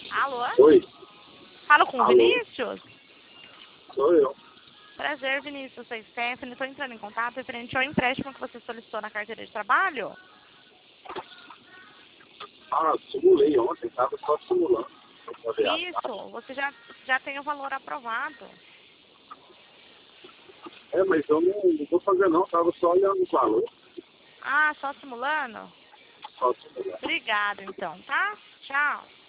Alô? Oi, Falo com o Alô? Vinícius? sou eu. Prazer, Vinícius. Eu sou Stephanie. Estou entrando em contato referente ao empréstimo que você solicitou na carteira de trabalho. Ah, simulei ontem, estava só simulando. Pra ver a taxa. Isso, você já tem o valor aprovado. Mas eu não vou fazer não, estava só olhando o valor. Ah, só simulando? Só simulando. Obrigada, então, tá? Tchau.